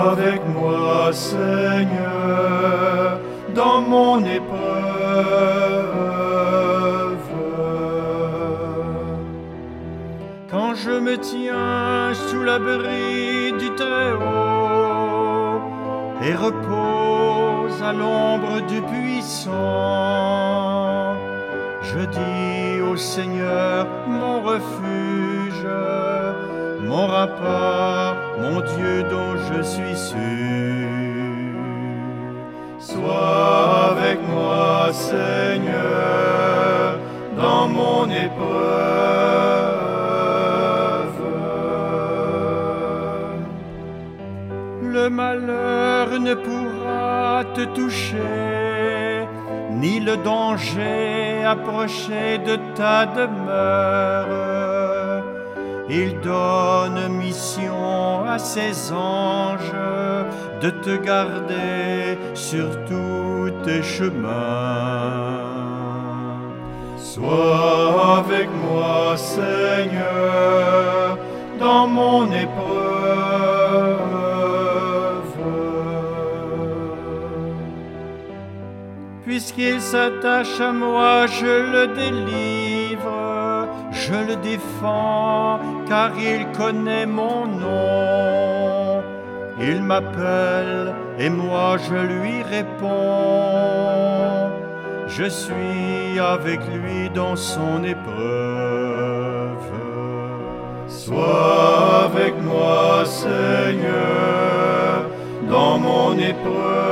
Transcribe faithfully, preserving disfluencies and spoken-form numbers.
Sois avec moi, Seigneur, dans mon épreuve. Quand je me tiens sous l'abri du Très-Haut et repose à l'ombre du Puissant, je dis au Seigneur, mon refuge, mon rempart, mon Dieu dont je suis sûr. Sois avec moi, Seigneur, dans mon épreuve. Le malheur ne pourra te toucher, ni le danger approcher de ta demeure. Il donne mission à ses anges de te garder sur tous tes chemins. Sois avec moi, Seigneur, dans mon épreuve. Puisqu'il s'attache à moi, je le délivre, je le défends, car il connaît mon nom. Il m'appelle et moi je lui réponds. Je suis avec lui dans son épreuve. Sois avec moi, Seigneur, dans mon épreuve.